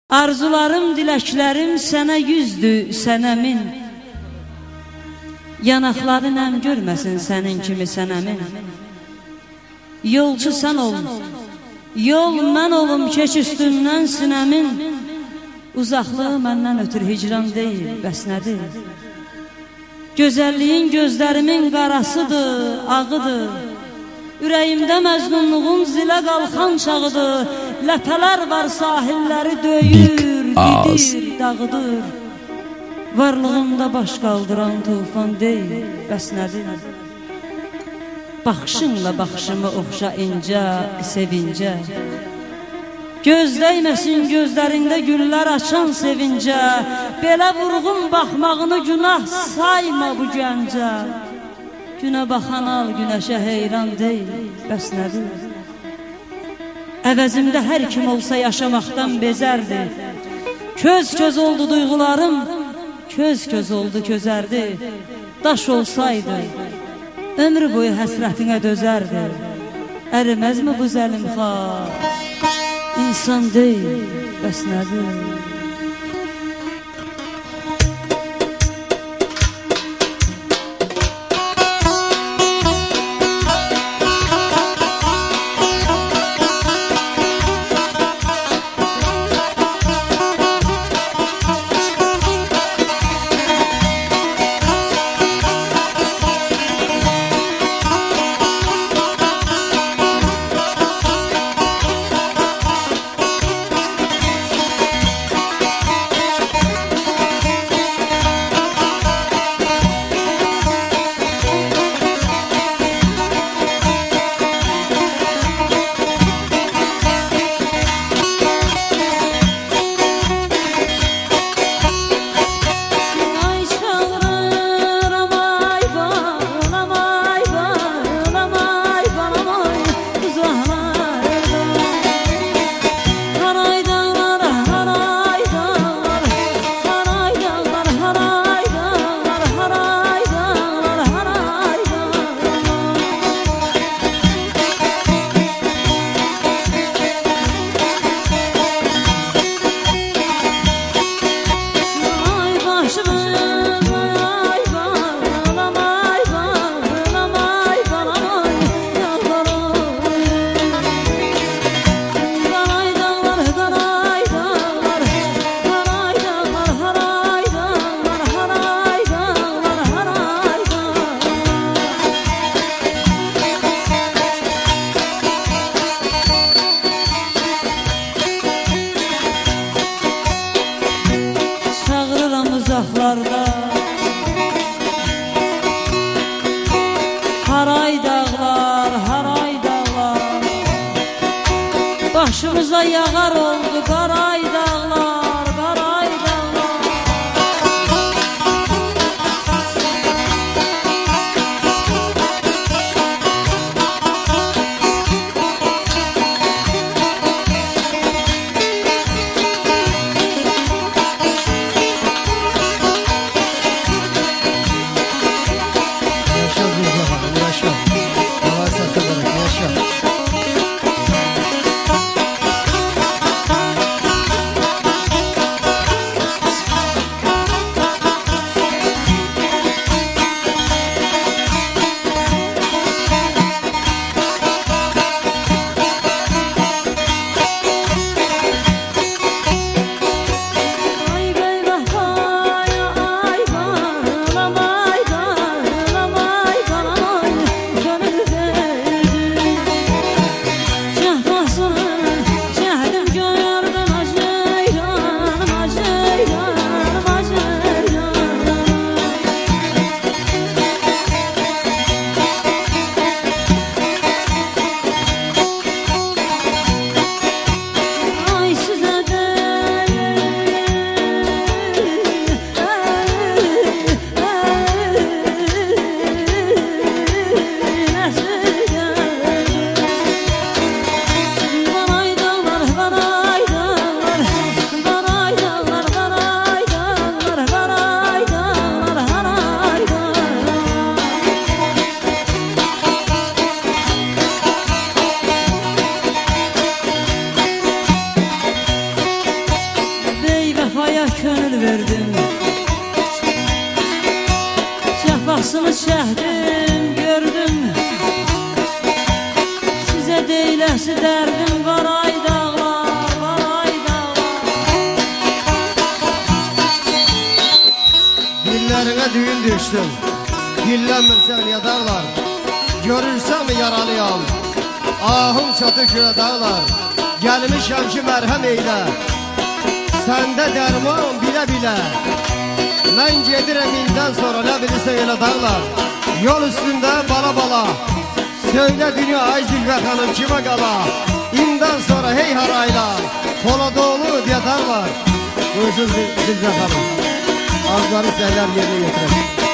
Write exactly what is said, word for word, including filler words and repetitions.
Arzularım, diləklərim sənə yüzdür, sənə min. Yanaqları nəm görməsin sənin kimi sənəmin. Yolcu sən ol, yol mən olum, keç üstündən sinəmin. Uzaqlığı məndən ötür hicran deyil, bəs nədir? Gözəlliyin gözlərimin qarasıdır, ağıdır. Ürəyimdə məzlumluğun zilə qalxan çağıdır. Ləpələr var sahilləri döyür, didir, dağıdır. Varlığımda baş qaldıran tufan deyil, bəs nədir? Baxışınla baxışımı oxşa incə, sevincə. Göz dəyməsin gözlərində güllər açan sevincə. Belə vurğun baxmağını günah sayma bu gəncə. Günə baxan al, günəşə heyran deyil, bəs nədir? Əvəzimdə hər kim olsa yaşamaqdan bezərdi. Köz-köz oldu duyğularım, köz-köz oldu közərdi. Daş olsaydı, ömrü boyu həsrətinə dözərdi. Əriməzmi bu zəlim xar? İnsan deyil, bəs nədir? Uzaqlarda haray dağlar, haray dağlar. Başımıza yağar oldu qaray dağlar, qaray dağlar. cəfaya könül verdim. Cəfasını çəkdim, gördüm. Sizə deyiləsi dərdim var ay dağlar, var ay dağlar. Dillərinə düyün düşdüm, dillənmirsən ya dağlar. Görürsən mi yaralıyam, ahım çatı külə dağlar. Gəlmişəm ki mərhəm eylə, səndə dərman bilə-bilə. Mən gedirəm indən sonra, nə bilirsən elə dağlar. Yol üstündə bala-bala, söylə dünya ay Zülfə xanım kimə qala. İndən sonra hey harayla, Poladoğlu diye dağlar. Buyursun Zülfə xanım, azları səhlər yerine getirək.